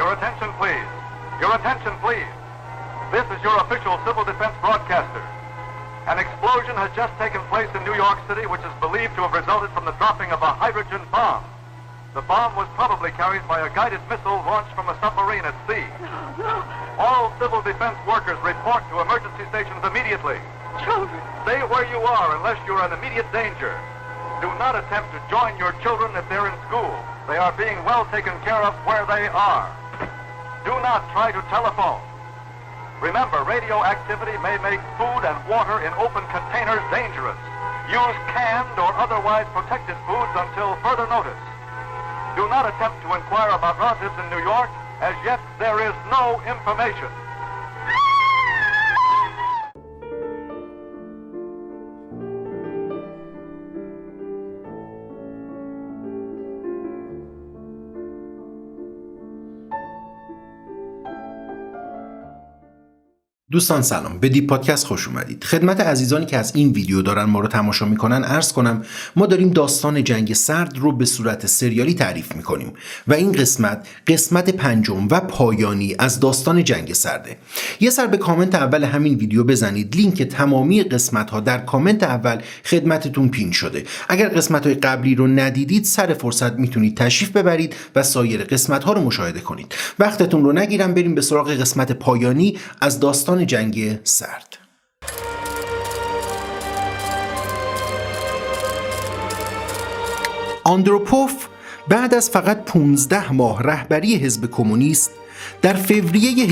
Your attention, please. Your attention, please. This is your official civil defense broadcaster. An explosion has just taken place in New York City, which is believed to have resulted from the dropping of a hydrogen bomb. The bomb was probably carried by a guided missile launched from a submarine at sea. All civil defense workers report to emergency stations immediately. Children. Stay where you are unless you're in immediate danger. Do not attempt to join your children if they're in school. They are being well taken care of where they are. Do not try to telephone. Remember, radioactivity may make food and water in open containers dangerous. Use canned or otherwise protected foods until further notice. Do not attempt to inquire about relatives in New York. As yet, there is no information. دوستان سلام، به دیپ پادکست خوش اومدید. خدمت عزیزانی که از این ویدیو دارن ما رو تماشا میکنن عرض کنم ما داریم داستان جنگ سرد رو به صورت سریالی تعریف میکنیم و این قسمت پنجم و پایانی از داستان جنگ سرده. یه سر به کامنت اول همین ویدیو بزنید. لینک تمامی قسمت ها در کامنت اول خدمتتون پین شده. اگر قسمت های قبلی رو ندیدید سر فرصت میتونید تشریف ببرید و سایر قسمت ها رو مشاهده کنید. وقتتون رو نگیرم، بریم به سراغ قسمت پایانی از داستان جنگ سرد. آندروپوف بعد از فقط 15 ماه رهبری حزب کمونیست در فوریه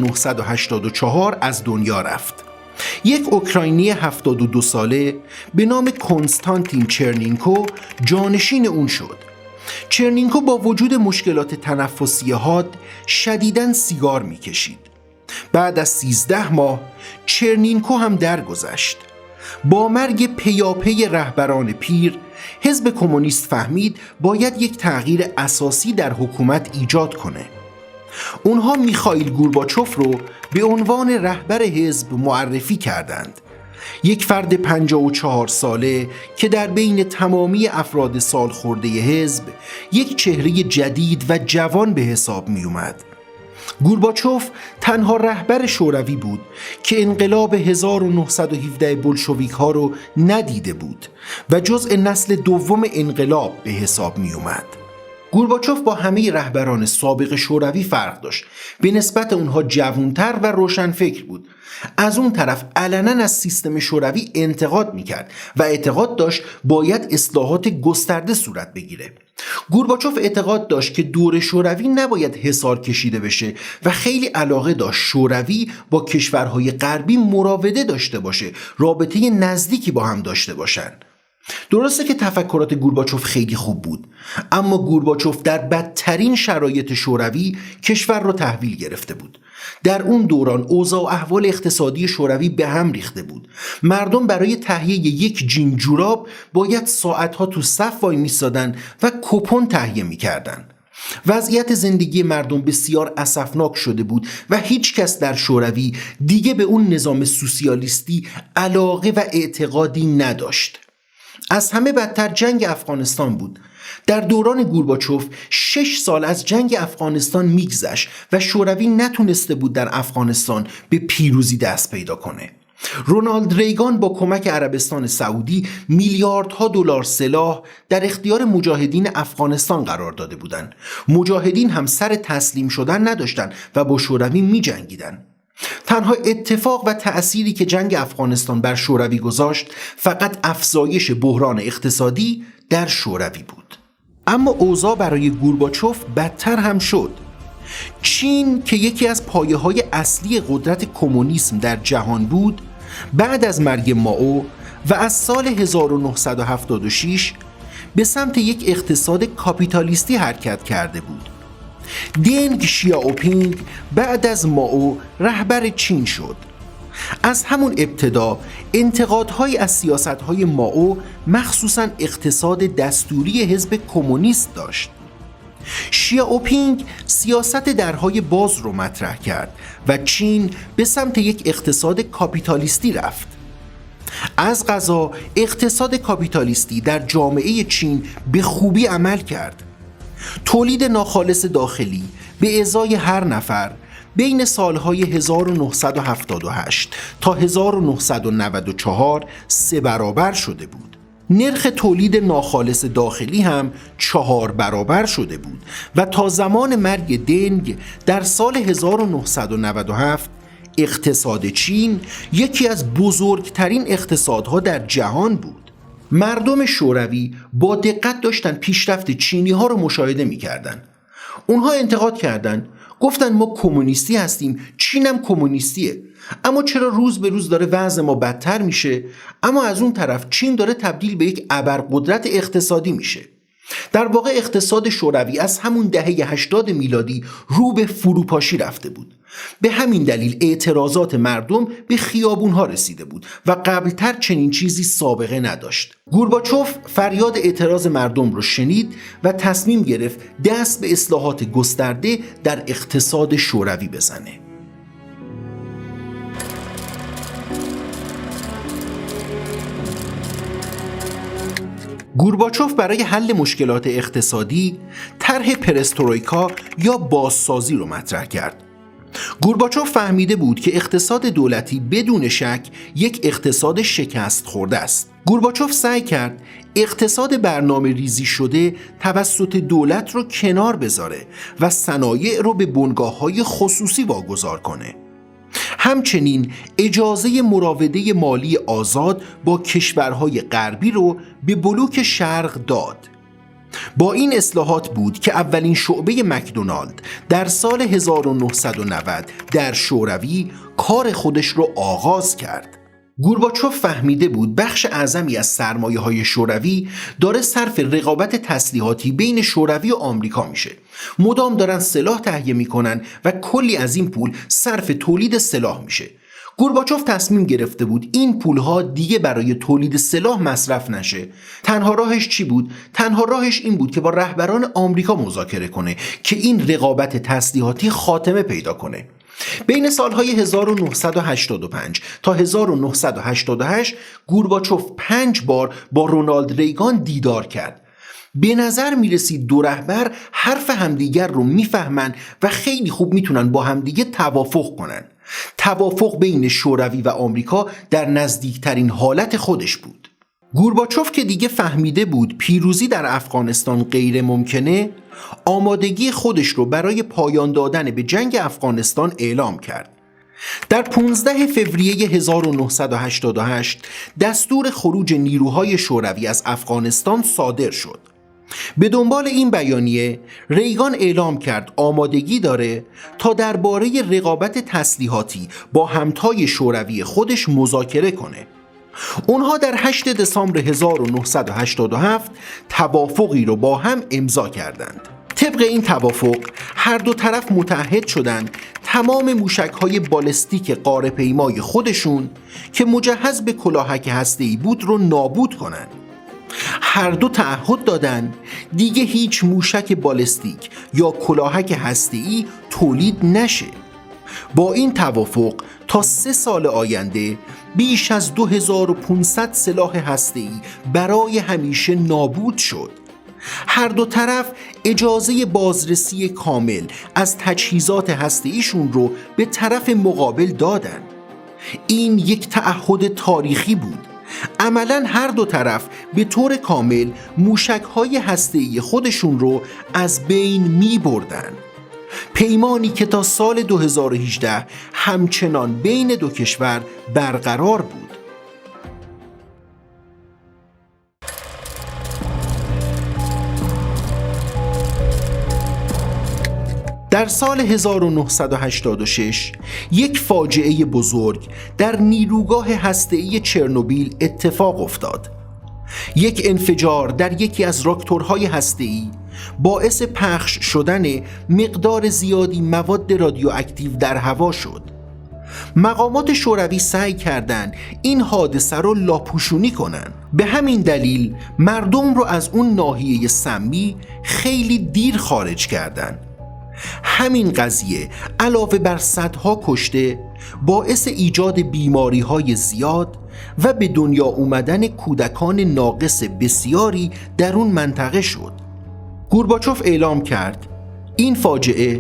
1984 از دنیا رفت. یک اوکراینی 72 ساله به نام کنستانتین چرنینکو جانشین اون شد. چرنینکو با وجود مشکلات تنفسی حاد شدیداً سیگار میکشید. بعد از 13 ماه چرنینکو هم درگذشت. با مرگ پیاپی رهبران پیر، حزب کمونیست فهمید باید یک تغییر اساسی در حکومت ایجاد کنه. اونها میخائیل گورباچوف رو به عنوان رهبر حزب معرفی کردند. یک فرد 54 ساله که در بین تمامی افراد سالخورده حزب یک چهره جدید و جوان به حساب می اومد. گورباچوف تنها رهبر شوروی بود که انقلاب 1917 بولشویک ها رو ندیده بود و جزء نسل دوم انقلاب به حساب می اومد. گورباچوف با همه رهبران سابق شوروی فرق داشت. به نسبت اونها جوانتر و روشنفکر بود. از اون طرف علنا از سیستم شوروی انتقاد میکرد و اعتقاد داشت باید اصلاحات گسترده صورت بگیره. گورباچوف اعتقاد داشت که دور شوروی نباید حصار کشیده بشه و خیلی علاقه داشت شوروی با کشورهای غربی مراوده داشته باشه، رابطه نزدیکی با هم داشته باشن. درسته که تفکرات گورباچوف خیلی خوب بود، اما گورباچوف در بدترین شرایط شوروی کشور رو تحویل گرفته بود. در اون دوران اوضاع و احوال اقتصادی شوروی به هم ریخته بود. مردم برای تهیه یک جین جوراب باید ساعتها تو صف وای میستادن و کوپن تهیه میکردن. وضعیت زندگی مردم بسیار اسفناک شده بود و هیچ کس در شوروی دیگه به اون نظام سوسیالیستی علاقه و اعتقادی نداشت. از همه بدتر جنگ افغانستان بود. در دوران گورباچوف 6 سال از جنگ افغانستان میگذشت و شوروی نتونسته بود در افغانستان به پیروزی دست پیدا کنه. رونالد ریگان با کمک عربستان سعودی میلیاردها دلار سلاح در اختیار مجاهدین افغانستان قرار داده بودند. مجاهدین هم سر تسلیم شدن نداشتند و با شوروی می‌جنگیدند. تنها اتفاق و تأثیری که جنگ افغانستان بر شوروی گذاشت فقط افزایش بحران اقتصادی در شوروی بود. اما اوضاع برای گورباچوف بدتر هم شد. چین که یکی از پایه‌های اصلی قدرت کمونیسم در جهان بود، بعد از مرگ مائو و از سال 1976 به سمت یک اقتصاد کاپیتالیستی حرکت کرده بود. دنگ شیائوپینگ بعد از مائو رهبر چین شد. از همون ابتدا انتقادهای از سیاستهای مائو مخصوصاً اقتصاد دستوری حزب کمونیست داشت. شیائوپینگ سیاست درهای باز رو مطرح کرد و چین به سمت یک اقتصاد کاپیتالیستی رفت. از قضا اقتصاد کاپیتالیستی در جامعه چین به خوبی عمل کرد. تولید ناخالص داخلی به ازای هر نفر بین سالهای 1978 تا 1994 3 برابر شده بود. نرخ تولید ناخالص داخلی هم 4 برابر شده بود و تا زمان مرگ دنگ در سال 1997 اقتصاد چین یکی از بزرگترین اقتصادها در جهان بود. مردم شوروی با دقت داشتن پیشرفت چینی ها رو مشاهده می کردن. اونها انتقاد کردند، گفتن ما کمونیستی هستیم، چینم کمونیستیه، اما چرا روز به روز داره وضع ما بدتر میشه، اما از اون طرف چین داره تبدیل به یک ابرقدرت اقتصادی میشه. در واقع اقتصاد شوروی از همون دهه 80 میلادی رو به فروپاشی رفته بود. به همین دلیل اعتراضات مردم به خیابونها رسیده بود و قبلتر چنین چیزی سابقه نداشت. گورباچوف فریاد اعتراض مردم رو شنید و تصمیم گرفت دست به اصلاحات گسترده در اقتصاد شوروی بزنه. گورباچوف برای حل مشکلات اقتصادی طرح پرسترویکا یا بازسازی رو مطرح کرد. گورباچوف فهمیده بود که اقتصاد دولتی بدون شک یک اقتصاد شکست خورده است. گورباچوف سعی کرد اقتصاد برنامه ریزی شده توسط دولت رو کنار بذاره و صنایع رو به بنگاه‌های خصوصی واگذار کنه. همچنین اجازه مراوده مالی آزاد با کشورهای غربی رو به بلوک شرق داد. با این اصلاحات بود که اولین شعبه مکدونالد در سال 1990 در شوروی کار خودش رو آغاز کرد. گورباچوف فهمیده بود بخش اعظمی از سرمایه‌های شوروی داره صرف رقابت تسلیحاتی بین شوروی و آمریکا میشه. مدام دارن سلاح تهیه میکنن و کلی از این پول صرف تولید سلاح میشه. گورباچوف تصمیم گرفته بود این پولها دیگه برای تولید سلاح مصرف نشه. تنها راهش چی بود؟ تنها راهش این بود که با رهبران آمریکا مذاکره کنه که این رقابت تسلیحاتی خاتمه پیدا کنه. بین سالهای 1985 تا 1988 گورباچوف 5 بار با رونالد ریگان دیدار کرد. به نظر میرسید دو رهبر حرف همدیگر رو میفهمن و خیلی خوب میتونن با همدیگه توافق کنن. توافق بین شوروی و آمریکا در نزدیکترین حالت خودش بود. گورباچوف که دیگه فهمیده بود پیروزی در افغانستان غیر ممکنه، آمادگی خودش رو برای پایان دادن به جنگ افغانستان اعلام کرد. در 15 فوریه 1988 دستور خروج نیروهای شوروی از افغانستان صادر شد. به دنبال این بیانیه ریگان اعلام کرد آمادگی داره تا درباره رقابت تسلیحاتی با همتای شوروی خودش مذاکره کنه. اونها در 8 دسامبر 1987 توافقی رو با هم امضا کردند. طبق این توافق هر دو طرف متعهد شدند تمام موشک‌های بالستیک قاره‌پیمای خودشون که مجهز به کلاهک هسته‌ای بود رو نابود کنند. هر دو تعهد دادند دیگه هیچ موشک بالستیک یا کلاهک هسته‌ای تولید نشه. با این توافق تا 3 سال آینده بیش از 2500 سلاح هسته‌ای برای همیشه نابود شد. هر دو طرف اجازه بازرسی کامل از تجهیزات هسته‌ایشون رو به طرف مقابل دادن. این یک تعهد تاریخی بود. عملاً هر دو طرف به طور کامل موشک‌های هسته‌ای خودشون رو از بین می بردن. پیمانی که تا سال 2018 همچنان بین دو کشور برقرار بود. در سال 1986 یک فاجعه بزرگ در نیروگاه هسته‌ای چرنوبیل اتفاق افتاد. یک انفجار در یکی از راکتورهای هسته‌ای باعث پخش شدن مقدار زیادی مواد رادیواکتیو در هوا شد. مقامات شوروی سعی کردند این حادثه رو لاپوشونی کنن. به همین دلیل مردم رو از اون ناحیه سمی خیلی دیر خارج کردند. همین قضیه علاوه بر صدها کشته باعث ایجاد بیماری‌های زیاد و به دنیا اومدن کودکان ناقص بسیاری در اون منطقه شد. گورباچوف اعلام کرد این فاجعه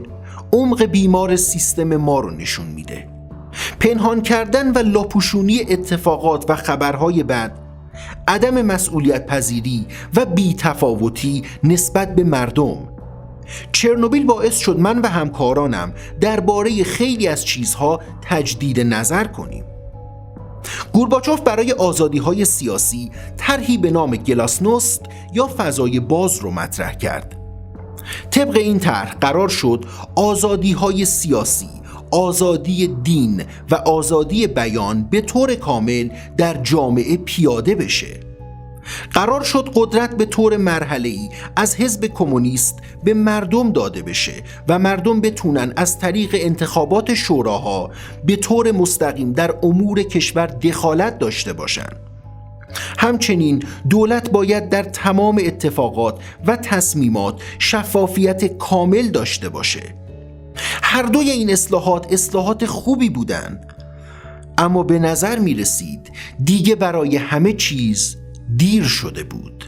عمق بیمار سیستم ما رو نشون میده. پنهان کردن و لاپوشونی اتفاقات و خبرهای بد، عدم مسئولیت پذیری و بی‌تفاوتی نسبت به مردم. چرنوبیل باعث شد من و همکارانم درباره خیلی از چیزها تجدید نظر کنیم. گورباچوف برای آزادی‌های سیاسی طرحی به نام گلاسنوست یا فضای باز رو مطرح کرد. طبق این طرح قرار شد آزادی‌های سیاسی، آزادی دین و آزادی بیان به طور کامل در جامعه پیاده بشه. قرار شد قدرت به طور مرحله‌ای از حزب کمونیست به مردم داده بشه و مردم بتونن از طریق انتخابات شوراها به طور مستقیم در امور کشور دخالت داشته باشن. همچنین دولت باید در تمام اتفاقات و تصمیمات شفافیت کامل داشته باشه. هر دوی این اصلاحات خوبی بودن، اما به نظر می رسید دیگه برای همه چیز دیر شده بود.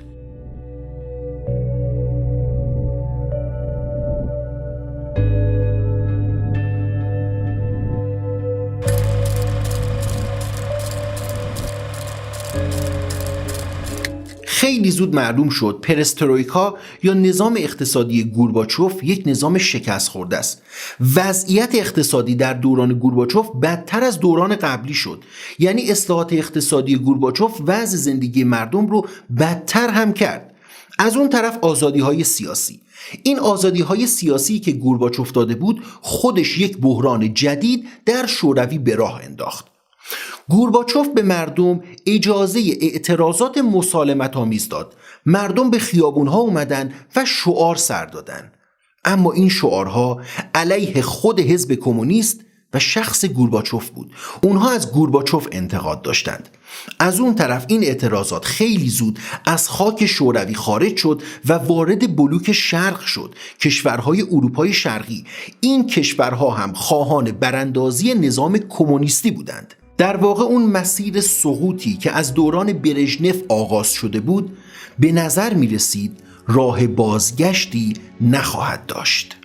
خیلی زود معلوم شد پرسترویکا یا نظام اقتصادی گورباچوف یک نظام شکست خورده است. وضعیت اقتصادی در دوران گورباچوف بدتر از دوران قبلی شد. یعنی اصلاحات اقتصادی گورباچوف وضع زندگی مردم رو بدتر هم کرد. از اون طرف آزادی‌های سیاسی. این آزادی‌های سیاسی که گورباچوف داده بود خودش یک بحران جدید در شوروی به راه انداخت. گورباچوف به مردم اجازه اعتراضات مسالمت‌آمیز داد. مردم به خیابون‌ها اومدن و شعار سر دادن. اما این شعارها علیه خود حزب کمونیست و شخص گورباچوف بود. اونها از گورباچوف انتقاد داشتند. از اون طرف این اعتراضات خیلی زود از خاک شوروی خارج شد و وارد بلوک شرق شد. کشورهای اروپای شرقی، این کشورها هم خواهان براندازی نظام کمونیستی بودند. در واقع اون مسیر سقوطی که از دوران برژنف آغاز شده بود به نظر می رسید راه بازگشتی نخواهد داشت.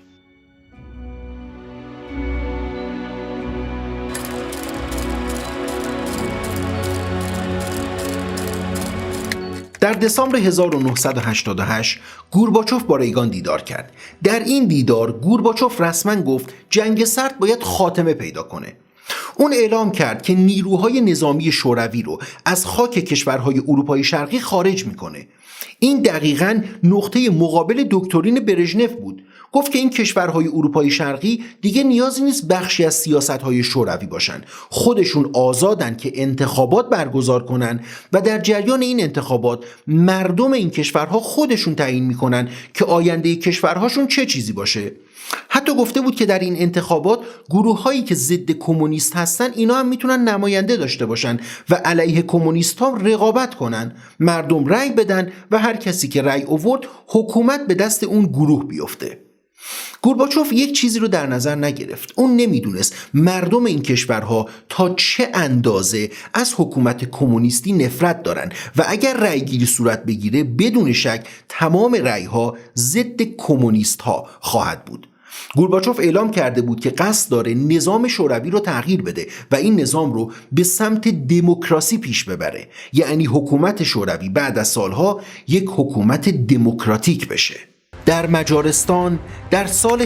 در دسامبر 1988 گورباچوف با ریگان دیدار کرد. در این دیدار گورباچوف رسما گفت جنگ سرد باید خاتمه پیدا کنه. اون اعلام کرد که نیروهای نظامی شوروی رو از خاک کشورهای اروپای شرقی خارج میکنه. این دقیقاً نقطه مقابل دکترین برژنف بود. گفت که این کشورهای اروپای شرقی دیگه نیازی نیست بخشی از سیاستهای شوروی باشن. خودشون آزادن که انتخابات برگزار کنن و در جریان این انتخابات مردم این کشورها خودشون تعیین میکنن که آینده کشورهاشون چه چیزی باشه. حتی گفته بود که در این انتخابات گروه‌هایی که ضد کمونیست هستن اینا هم میتونن نماینده داشته باشن و علیه کمونیست ها رقابت کنن. مردم رأی بدن و هر کسی که رأی آورد حکومت به دست اون گروه بیفته. گورباچوف یک چیزی رو در نظر نگرفت. اون نمیدونست مردم این کشورها تا چه اندازه از حکومت کمونیستی نفرت دارن و اگر رأی گیری صورت بگیره بدون شک تمام رأی‌ها ضد کمونیست ها خواهد بود. گورباچوف اعلام کرده بود که قصد داره نظام شوروی رو تغییر بده و این نظام رو به سمت دموکراسی پیش ببره. یعنی حکومت شوروی بعد از سالها یک حکومت دموکراتیک بشه. در مجارستان در سال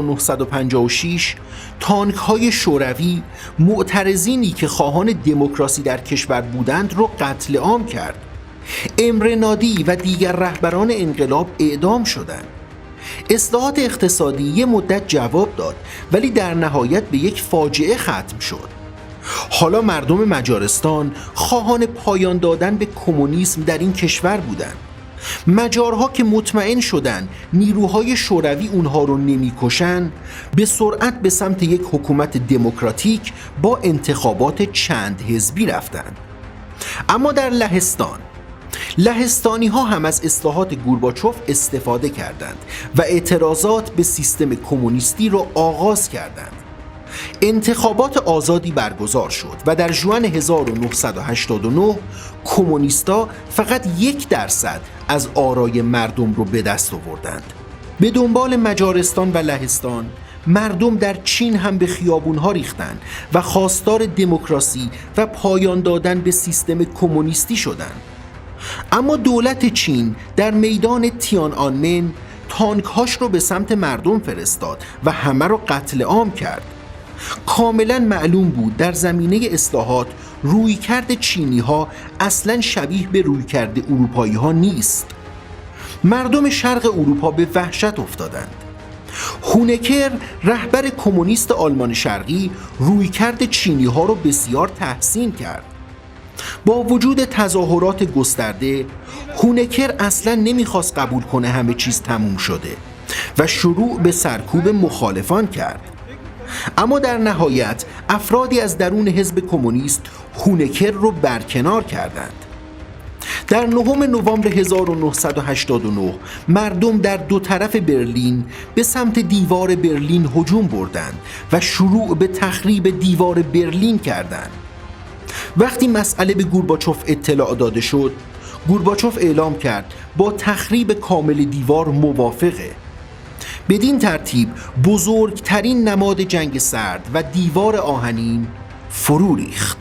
1956 تانک‌های شوروی معترضینی که خواهان دموکراسی در کشور بودند رو قتل عام کرد. امر نادی و دیگر رهبران انقلاب اعدام شدند. اصلاحات اقتصادی یه مدت جواب داد ولی در نهایت به یک فاجعه ختم شد. حالا مردم مجارستان خواهان پایان دادن به کمونیسم در این کشور بودند. مجارها که مطمئن شدن نیروهای شوروی اونها رو نمیکشن به سرعت به سمت یک حکومت دموکراتیک با انتخابات چند حزبی رفتند. اما در لهستانی ها هم از اصلاحات گورباچوف استفاده کردند و اعتراضات به سیستم کمونیستی را آغاز کردند. انتخابات آزادی برگزار شد و در ژوئن 1989 کمونیستا فقط 1% از آرای مردم رو به دست آوردند. به دنبال مجارستان و لهستان مردم در چین هم به خیابونها ریختند و خواستار دموکراسی و پایان دادن به سیستم کمونیستی شدند. اما دولت چین در میدان تیان‌آنمن تانک‌هاش رو به سمت مردم فرستاد و همه رو قتل عام کرد. کاملا معلوم بود در زمینه اصلاحات رویکرد چینی‌ها اصلا شبیه به رویکرد اروپایی‌ها نیست. مردم شرق اروپا به وحشت افتادند. هونکر رهبر کمونیست آلمان شرقی رویکرد چینی‌ها رو بسیار تحسین کرد. با وجود تظاهرات گسترده، هونکر اصلا نمیخواست قبول کنه همه چیز تموم شده و شروع به سرکوب مخالفان کرد. اما در نهایت افرادی از درون حزب کمونیست هونکر رو برکنار کردند. در 9 نوامبر 1989 مردم در دو طرف برلین به سمت دیوار برلین هجوم بردند و شروع به تخریب دیوار برلین کردند. وقتی مسئله به گورباچوف اطلاع داده شد، گورباچوف اعلام کرد با تخریب کامل دیوار موافقه. بدین ترتیب بزرگترین نماد جنگ سرد و دیوار آهنین فرو ریخت.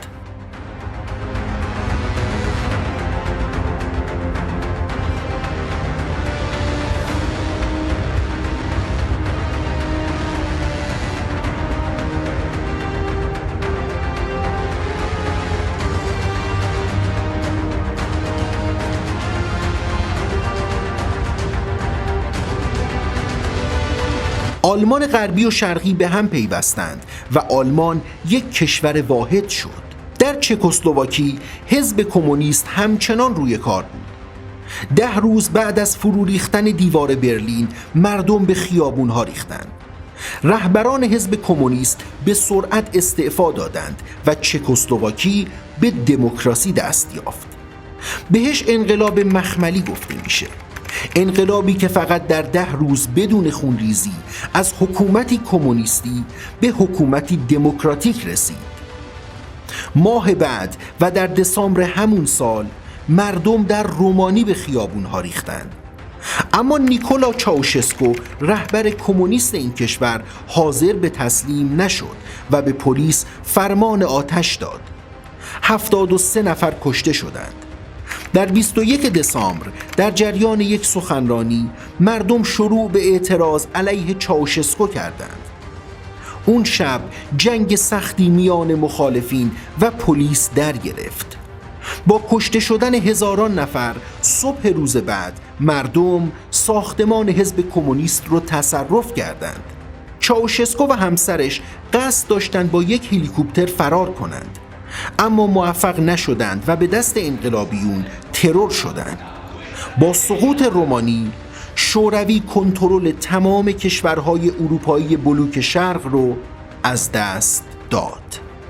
آلمان غربی و شرقی به هم پیوستند و آلمان یک کشور واحد شد. در چکسلواکی حزب کمونیست همچنان روی کار بود. 10 روز بعد از فرو ریختن دیوار برلین مردم به خیابونها ریختند. رهبران حزب کمونیست به سرعت استعفا دادند و چکسلواکی به دموکراسی دست یافت. بهش انقلاب مخملی گفته میشه. انقلابی که فقط در 10 روز بدون خونریزی از حکومتی کمونیستی به حکومتی دموکراتیک رسید. ماه بعد و در دسامبر همون سال مردم در رومانی به خیابونها ریختند. اما نیکولا چاوشسکو رهبر کمونیست این کشور حاضر به تسلیم نشد و به پلیس فرمان آتش داد. 73 نفر کشته شدند. در 21 دسامبر در جریان یک سخنرانی مردم شروع به اعتراض علیه چاوشسکو کردند. اون شب جنگ سختی میان مخالفین و پلیس در گرفت. با کشته شدن هزاران نفر صبح روز بعد مردم ساختمان حزب کمونیست رو تصرف کردند. چاوشسکو و همسرش قصد داشتند با یک هلیکوپتر فرار کنند، اما موفق نشدند و به دست انقلابیون ترور شدند. با سقوط رومانی شوروی کنترل تمام کشورهای اروپایی بلوک شرق رو از دست داد.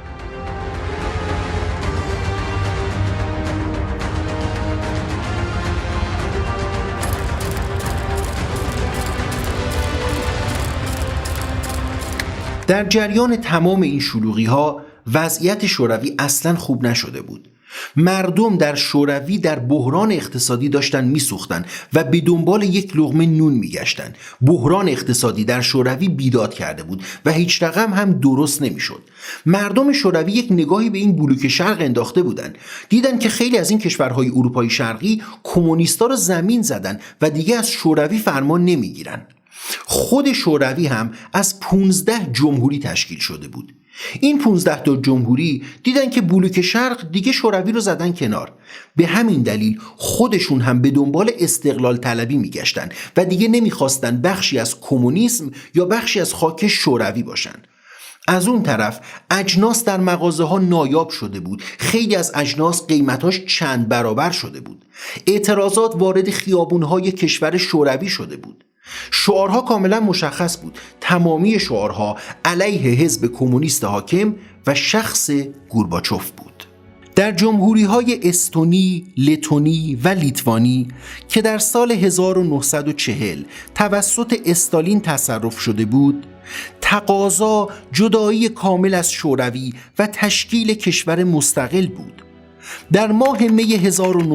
در جریان تمام این شلوغی‌ها وضعیت شوروی اصلاً خوب نشده بود. مردم در شوروی در بحران اقتصادی داشتن میسوختن و به دنبال یک لقمه نون میگشتن. بحران اقتصادی در شوروی بیداد کرده بود و هیچ رقم هم درست نمیشد. مردم شوروی یک نگاهی به این بلوک شرق انداخته بودن. دیدن که خیلی از این کشورهای اروپای شرقی کمونیستا رو زمین زدن و دیگه از شوروی فرمان نمیگیرن. خود شوروی هم از 15 جمهوری تشکیل شده بود. این 15 تا جمهوری دیدن که بلوک شرق دیگه شوروی رو زدن کنار. به همین دلیل خودشون هم به دنبال استقلال طلبی میگشتن و دیگه نمیخواستن بخشی از کمونیسم یا بخشی از خاک شوروی باشن. از اون طرف اجناس در مغازه ها نایاب شده بود. خیلی از اجناس قیمتاش چند برابر شده بود. اعتراضات وارد خیابونهای کشور شوروی شده بود. شعارها کاملا مشخص بود. تمامی شعارها علیه حزب کمونیست حاکم و شخص گورباچوف بود. در جمهوری‌های استونی، لتونی و لیتوانی که در سال 1940 توسط استالین تصرف شده بود، تقاضا جدایی کامل از شوروی و تشکیل کشور مستقل بود. در ماه می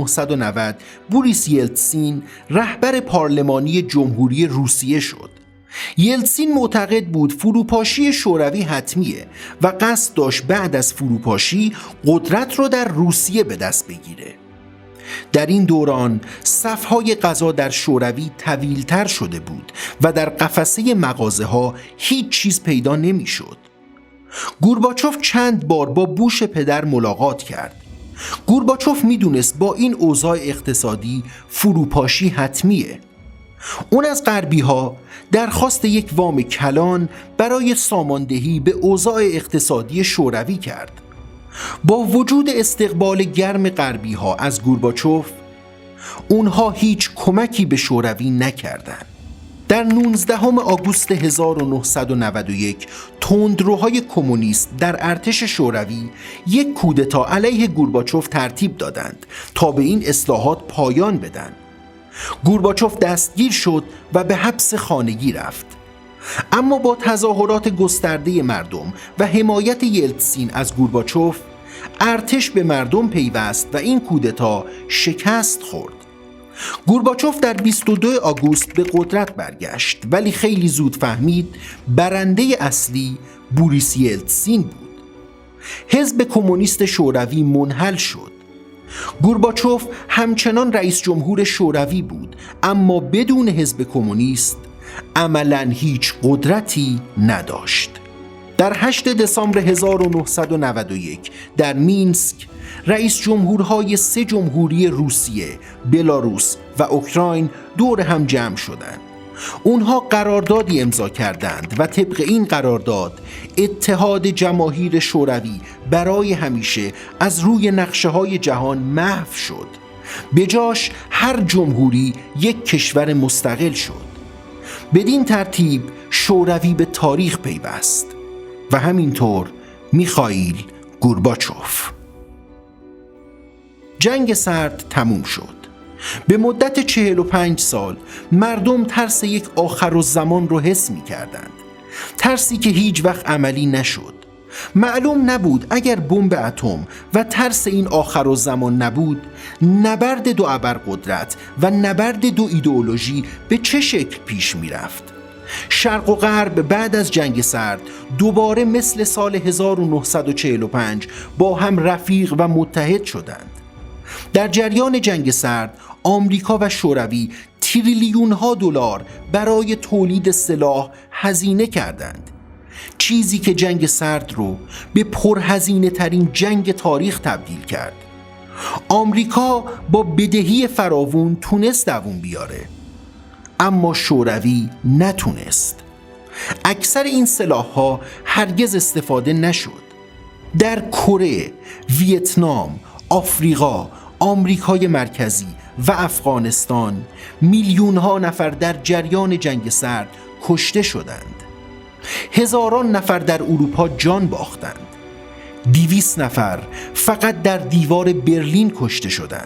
1990 بوریس یلتسین رهبر پارلمانی جمهوری روسیه شد. یلتسین معتقد بود فروپاشی شوروی حتمیه و قصد داشت بعد از فروپاشی قدرت رو در روسیه به دست بگیره. در این دوران صفهای غذا در شوروی طویل‌تر شده بود و در قفسه مغازه‌ها هیچ چیز پیدا نمی‌شد. گورباچوف چند بار با بوش پدر ملاقات کرد. گورباچوف می‌دونست با این اوضاع اقتصادی فروپاشی حتمیه. اون از غربی‌ها درخواست یک وام کلان برای ساماندهی به اوضاع اقتصادی شوروی کرد. با وجود استقبال گرم غربی‌ها از گورباچوف، اونها هیچ کمکی به شوروی نکردند. در 19 آگوست 1991 تندروهای کمونیست در ارتش شوروی یک کودتا علیه گورباچوف ترتیب دادند تا به این اصلاحات پایان بدن. گورباچوف دستگیر شد و به حبس خانگی رفت. اما با تظاهرات گسترده مردم و حمایت یلتسین از گورباچوف، ارتش به مردم پیوست و این کودتا شکست خورد. گورباچوف در 22 آگوست به قدرت برگشت، ولی خیلی زود فهمید برنده اصلی بوریس یلتسین بود. حزب کمونیست شوروی منحل شد. گورباچوف همچنان رئیس جمهور شوروی بود، اما بدون حزب کمونیست عملاً هیچ قدرتی نداشت. در 8 دسامبر 1991 در مینسک رئیس جمهورهای 3 جمهوری روسیه، بلاروس و اوکراین دور هم جمع شدند. اونها قراردادی امضا کردند و طبق این قرارداد اتحاد جماهیر شوروی برای همیشه از روی نقشه‌های جهان محو شد. به جاش هر جمهوری یک کشور مستقل شد. بدین ترتیب شوروی به تاریخ پیوست و همینطور میخائیل گورباچوف. جنگ سرد تموم شد. به مدت 45 سال مردم ترس یک آخرالزمان رو حس می کردند. ترسی که هیچ وقت عملی نشد. معلوم نبود اگر بمب اتم و ترس این آخرالزمان نبود، نبرد دو ابرقدرت و نبرد دو ایدئولوژی به چه شکل پیش می رفت. شرق و غرب بعد از جنگ سرد دوباره مثل سال 1945 با هم رفیق و متحد شدند. در جریان جنگ سرد آمریکا و شوروی تریلیون ها دلار برای تولید سلاح هزینه کردند، چیزی که جنگ سرد رو به پرهزینه ترین جنگ تاریخ تبدیل کرد. آمریکا با بدهی فراوون تونست دووم بیاره، اما شوروی نتونست. اکثر این سلاح‌ها هرگز استفاده نشد. در کره، ویتنام، آفریقا، آمریکای مرکزی و افغانستان میلیون‌ها نفر در جریان جنگ سرد کشته شدند. هزاران نفر در اروپا جان باختند. 200 نفر فقط در دیوار برلین کشته شدند.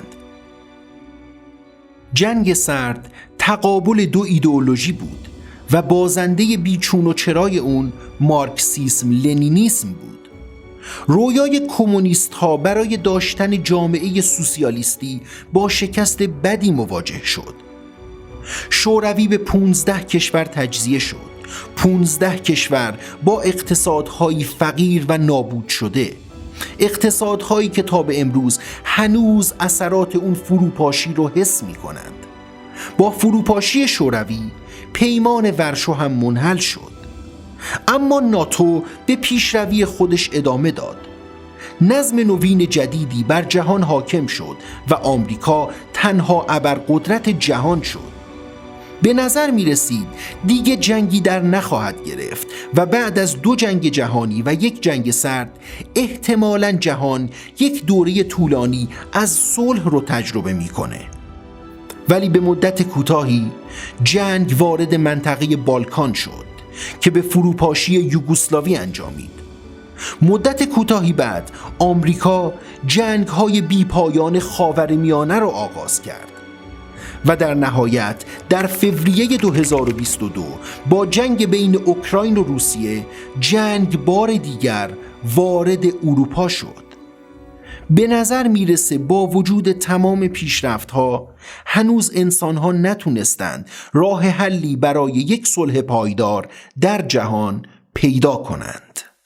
جنگ سرد تقابل دو ایدئولوژی بود و بازنده بیچون و چرای اون مارکسیسم لنینیسم بود. رویای کمونیست ها برای داشتن جامعه سوسیالیستی با شکست بدی مواجه شد. شوروی به 15 کشور تجزیه شد. 15 کشور با اقتصادهای فقیر و نابود شده، اقتصادهایی که تا به امروز هنوز اثرات اون فروپاشی رو حس می کنند. با فروپاشی شوروی پیمان ورشو هم منحل شد. اما ناتو به پیشروی خودش ادامه داد. نظم نوین جدیدی بر جهان حاکم شد و آمریکا تنها ابرقدرت جهان شد. به نظر می رسید دیگه جنگی در نخواهد گرفت و بعد از 2 جنگ جهانی و 1 جنگ سرد احتمالاً جهان یک دوره طولانی از صلح رو تجربه می کنه. ولی به مدت کوتاهی جنگ وارد منطقه بالکان شد که به فروپاشی یوگسلاوی انجامید. مدت کوتاهی بعد آمریکا جنگ‌های بی‌پایان خاورمیانه را آغاز کرد و در نهایت در فوریه 2022 با جنگ بین اوکراین و روسیه جنگ بار دیگر وارد اروپا شد. به نظر میرسه با وجود تمام پیشرفت‌ها هنوز انسان‌ها نتونستند راه حلی برای یک صلح پایدار در جهان پیدا کنند.